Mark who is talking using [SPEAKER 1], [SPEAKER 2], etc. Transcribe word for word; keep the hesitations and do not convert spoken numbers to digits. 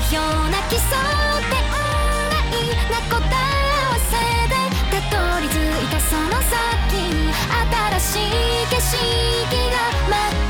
[SPEAKER 1] ような奇想天外な答え合わせでたどり着いたその先に新しい景色が待って